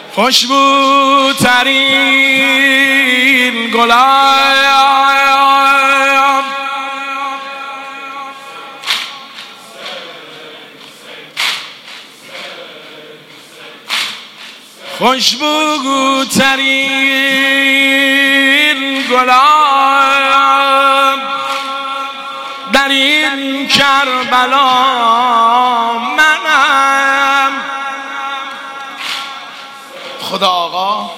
خوشبوترین گلاب خوشبوترین گلاب در این کربلا منم. خدا آقا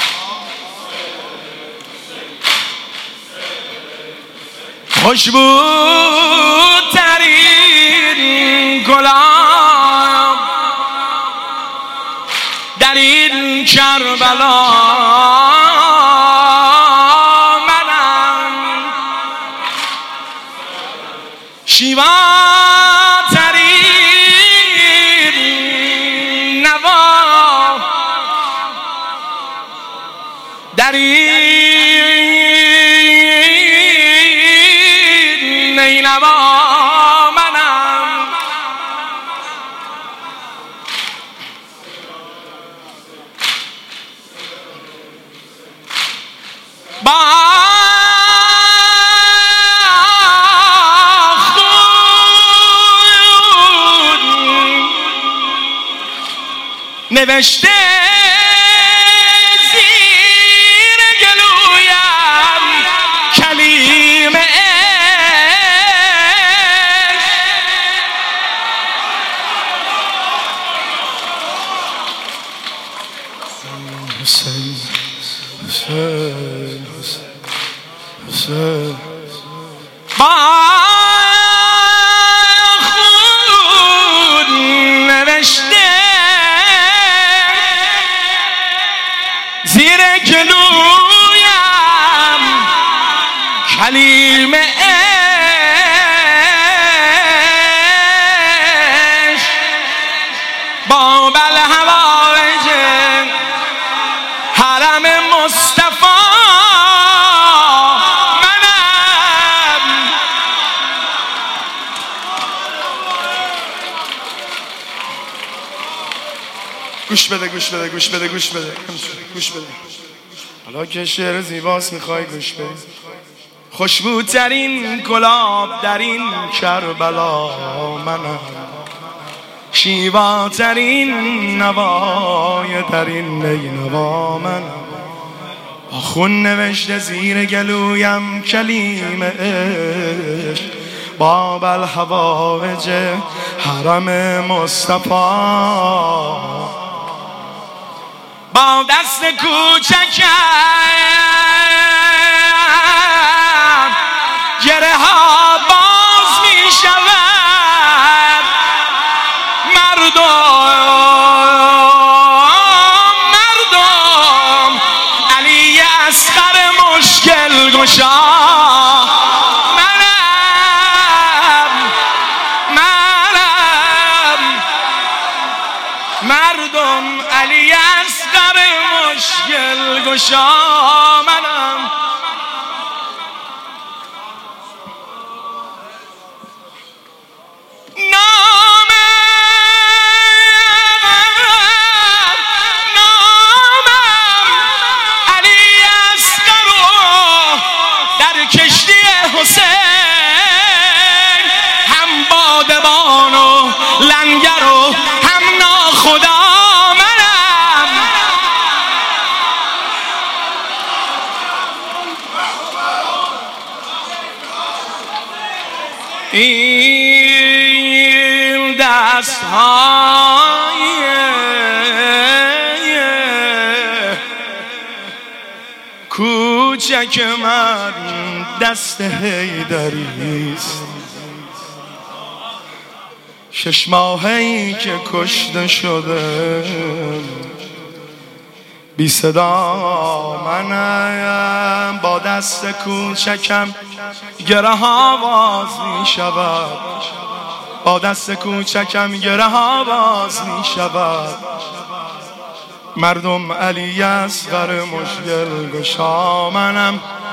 خوشبوترین گلاب در این کربلا منم. شیواترین نوا در این نینوا منم. با خود نوشته زیر گلویم کلیم حسین حسین حسین. با خود نوشته زیر گلویم کلیم عشق با بلهوایج حرم مصطفی منم. گوش بده گوش بده گوش بده گوش بده گوش بده. حالا که شعر زیباست میخوای گوش بده. خوشبوترین گلاب در این کربلا منم. شیواترین نوای در این نینوا منم. با خون نوشته زیر گلویم کلیم عشق با بلهوایج حرم مصطفی. با دست کوچکم گره ها باز می شود. مردم علی اصغر مشکل گشا مردم علی اصغر مشکل گشا منم. هم بادبان و لنگر و هم ناخدا منم. این دست‌های کوچک من دست حیدریست. 6 ماهی که کشته شده بی صدا منم. با دست کوچکم گره ها باز می شود. با دست کوچکم گره ها باز می شود. مردم علی اصغر مشکل گشا منم.